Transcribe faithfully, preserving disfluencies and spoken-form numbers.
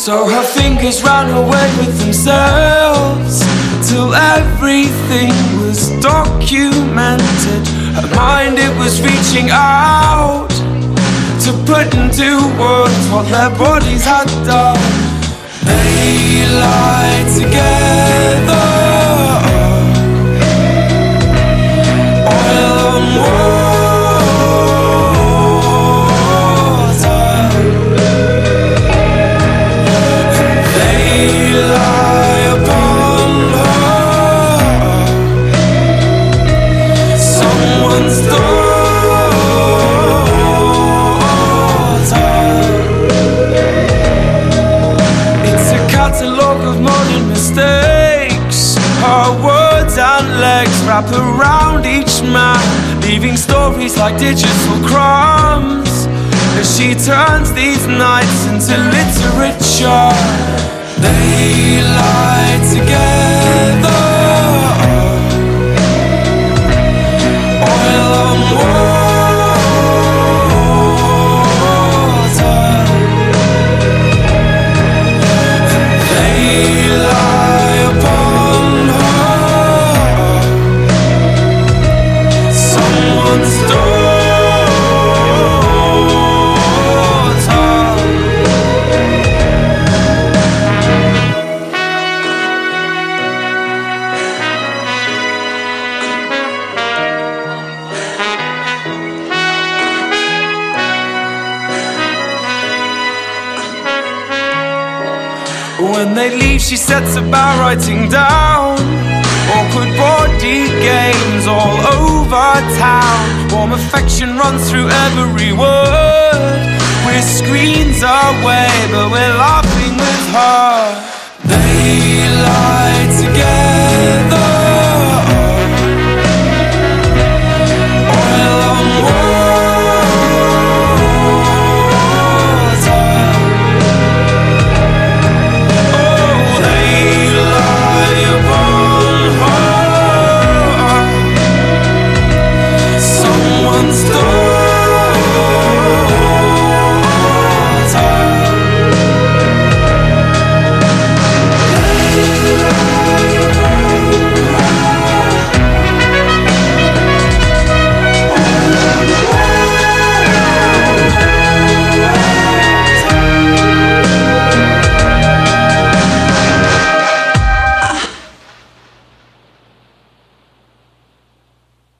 So her fingers ran away with themselves till everything was documented. Her mind, it was reaching out to put into words what their bodies had done. They lie together, oil and water. They lie upon her, someone's daughter. It's a catalogue of modern mistakes. Her words and legs wrap around each man, leaving stories like digital crumbs as she turns these nights into literature. They lie together, oil and water. They lie upon her, someone's daughter. When they leave, she sets about writing down awkward body games all over town. Warm affection runs through every word. We're screens away, but we're laughing with her. They lie together,